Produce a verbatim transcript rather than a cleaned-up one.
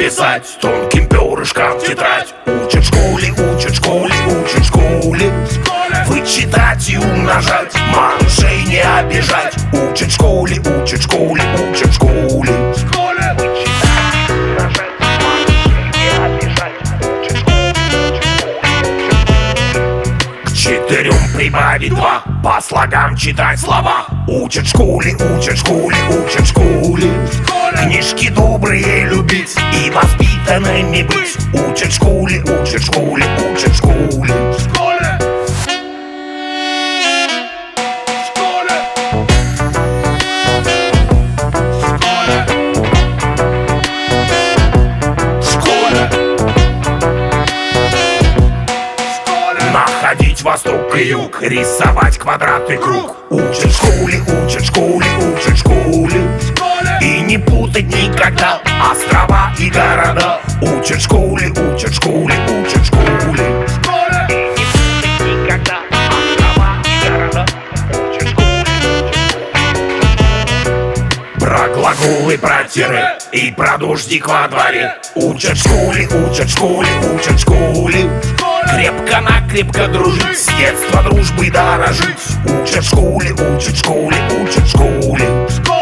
писать тонким перышком в тетрадь. Учат в школе, учат в школе, учат в школе вычитать и умножать, малышей не обижать. Учат в школе, учат в школе, учат в школе вычитать и умножать, малышей не обижать. Учат в школе, к четырем прибавить два, по слогам читать слова. Учат в школе, учат в школе, учат в школе книжки добрые любить и воспитанными быть. Учат в школе, учат в школе, учат в школе. Находить восток и юг, рисовать квадрат и круг. Учат в школе, учат в школе, учат в школе и не путать никогда острова и города. Учат в школе, учат в школе, учат в школе и не путать никогда острова и города. Учат в школе, про глаголы, про тире и про дождик во дворе. Учат в школе, учат в школе, учат в школе крепко-накрепко дружить, с детства дружбой дорожить. Учат в школе, учат в школе, учат в школе.